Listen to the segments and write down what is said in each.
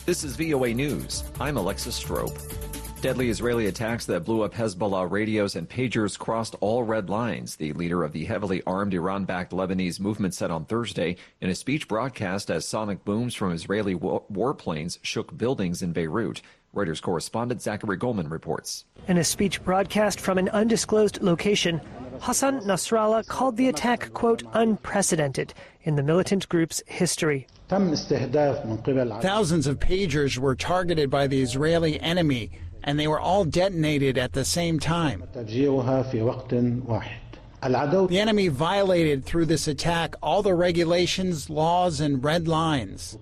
This is VOA News. I'm Alexis Strope. Deadly Israeli attacks that blew up Hezbollah radios and pagers crossed all red lines, the leader of the heavily armed Iran-backed Lebanese movement said on Thursday in a speech broadcast as sonic booms from Israeli warplanes shook buildings in Beirut. Reuters correspondent Zachary Goldman reports. In a speech broadcast from an undisclosed location, Hassan Nasrallah called the attack, quote, unprecedented in the militant group's history. Thousands of pagers were targeted by the Israeli enemy, and they were all detonated at the same time. The enemy violated through this attack all the regulations, laws, and red lines.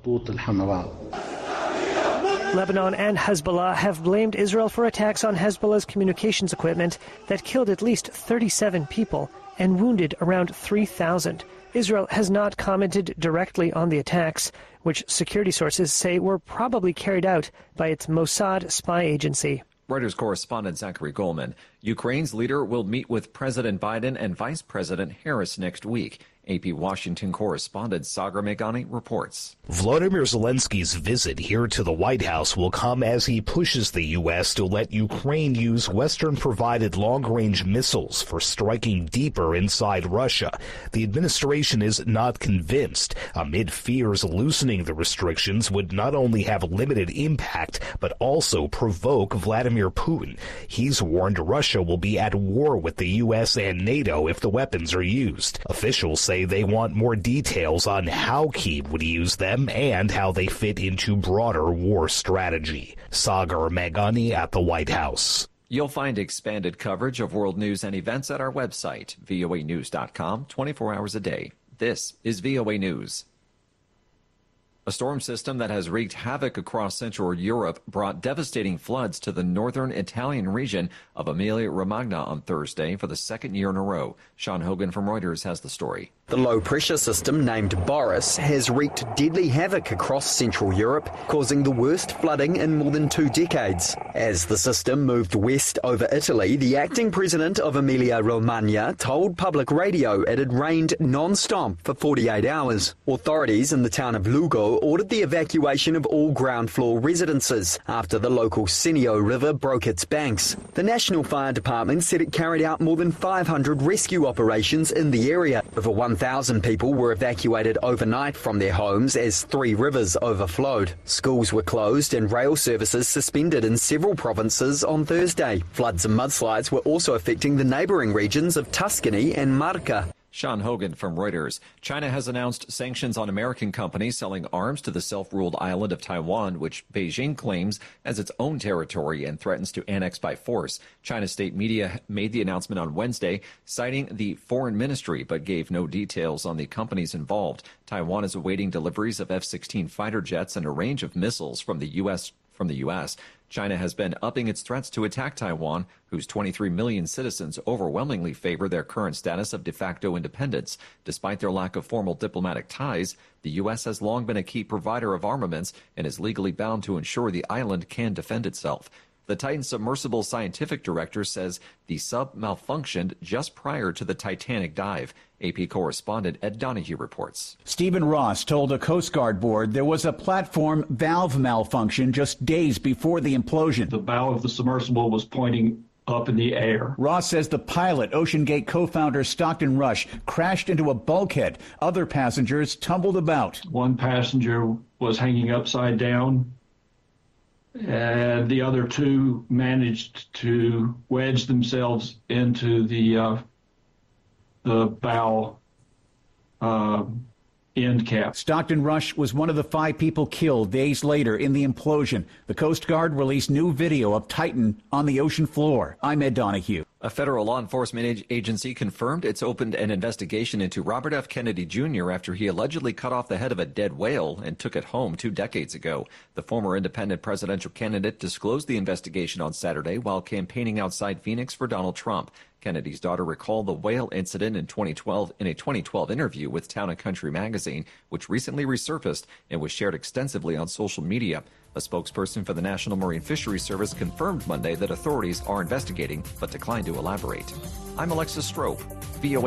Lebanon and Hezbollah have blamed Israel for attacks on Hezbollah's communications equipment that killed at least 37 people and wounded around 3,000. Israel has not commented directly on the attacks, which security sources say were probably carried out by its Mossad spy agency. Reuters correspondent Zachary Goldman. Ukraine's leader will meet with President Biden and Vice President Harris next week. AP Washington correspondent Sagar Meghani reports. Volodymyr Zelensky's visit here to the White House will come as he pushes the U.S. to let Ukraine use Western-provided long-range missiles for striking deeper inside Russia. The administration is not convinced, amid fears loosening the restrictions would not only have limited impact, but also provoke Vladimir Putin. He's warned Russia will be at war with the U.S. and NATO if the weapons are used. Officials say they want more details on how Kyiv would use them and how they fit into broader war strategy. Sagar Meghani at the White House. You'll find expanded coverage of world news and events at our website, voanews.com, 24 hours a day. This is VOA News. A storm system that has wreaked havoc across Central Europe brought devastating floods to the northern Italian region of Emilia-Romagna on Thursday for the second year in a row. Sean Hogan from Reuters has the story. The low-pressure system, named Boris, has wreaked deadly havoc across Central Europe, causing the worst flooding in more than 2 decades. As the system moved west over Italy, the acting president of Emilia-Romagna told public radio it had rained non-stop for 48 hours. Authorities in the town of Lugo ordered the evacuation of all ground-floor residences after the local Senio River broke its banks. The National Fire Department said it carried out more than 500 rescue operations in the area. Over 1,000 people were evacuated overnight from their homes as 3 rivers overflowed. Schools were closed and rail services suspended in several provinces on Thursday. Floods and mudslides were also affecting the neighbouring regions of Tuscany and Marca. Sean Hogan from Reuters. China has announced sanctions on American companies selling arms to the self-ruled island of Taiwan, which Beijing claims as its own territory and threatens to annex by force. China's state media made the announcement on Wednesday, citing the foreign ministry, but gave no details on the companies involved. Taiwan is awaiting deliveries of F-16 fighter jets and a range of missiles from the U.S. China has been upping its threats to attack Taiwan, whose 23 million citizens overwhelmingly favor their current status of de facto independence. Despite their lack of formal diplomatic ties, the U.S. has long been a key provider of armaments and is legally bound to ensure the island can defend itself. The Titan submersible scientific director says the sub malfunctioned just prior to the Titanic dive. AP correspondent Ed Donahue reports. Stephen Ross told a Coast Guard board there was a platform valve malfunction just days before the implosion. The bow of the submersible was pointing up in the air. Ross says the pilot, OceanGate co-founder Stockton Rush, crashed into a bulkhead. Other passengers tumbled about. One passenger was hanging upside down, and the other 2 managed to wedge themselves into the bow end cap. Stockton Rush was one of the 5 people killed days later in the implosion. The Coast Guard released new video of Titan on the ocean floor. I'm Ed Donahue. A federal law enforcement agency confirmed it's opened an investigation into Robert F. Kennedy Jr. after he allegedly cut off the head of a dead whale and took it home 2 decades ago. The former independent presidential candidate disclosed the investigation on Saturday while campaigning outside Phoenix for Donald Trump. Kennedy's daughter recalled the whale incident in 2012 in a 2012 interview with Town & Country magazine, which recently resurfaced and was shared extensively on social media. A spokesperson for the National Marine Fisheries Service confirmed Monday that authorities are investigating, but declined to elaborate. I'm Alexis Strope, VOA.